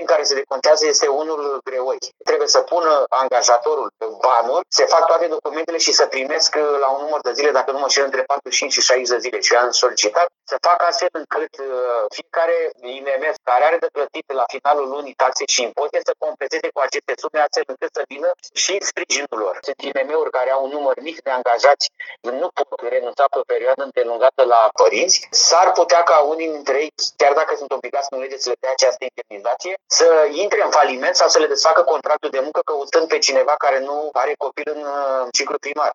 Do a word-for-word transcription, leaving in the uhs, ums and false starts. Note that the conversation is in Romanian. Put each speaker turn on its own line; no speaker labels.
din care se decontează este unul greoi. Trebuie să pună angajatorul banul, se fac toate documentele și să primesc la un număr de zile, dacă nu mă știu, între patruzeci și cinci și șaizeci de zile. Și eu am solicitat să fac astfel încât fiecare I M M care are de plătit la finalul lunii taxe și impozite să completeze cu aceste sume astfel încât să vină și sprijinul lor. Sunt I M M-uri care au un număr mic de angajați, nu pot renunța pe o perioadă îndelungată la părinți. S-ar putea ca unii dintre ei, chiar dacă sunt obligați în lege să le dea această indemnizație, să intre în faliment sau să le desfacă contractul de muncă căutând pe cineva care nu are copil în ciclu primar.